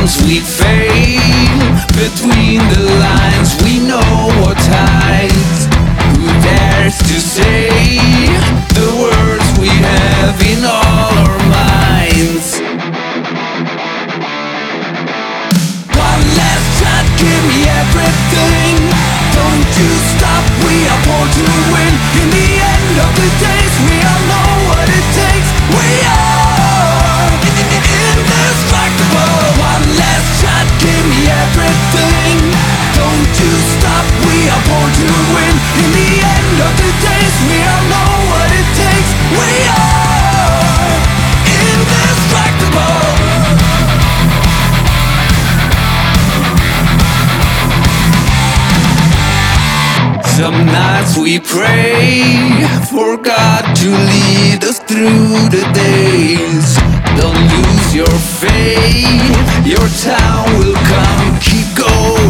Sometimes we fail between the lines. We know what hides. Who dares to say the words we have in all our minds? One last shot, give me everything. Don't you stop, we are born to win. In the end of the days, we all know what it takes. We are indestructible. One last shot, give me everything. Don't you stop, we are born to win. In the end of the days, we all know what it takes. We are indestructible. Some nights we pray for God to lead us through the days. Don't lose your faith, your time will come, keep going.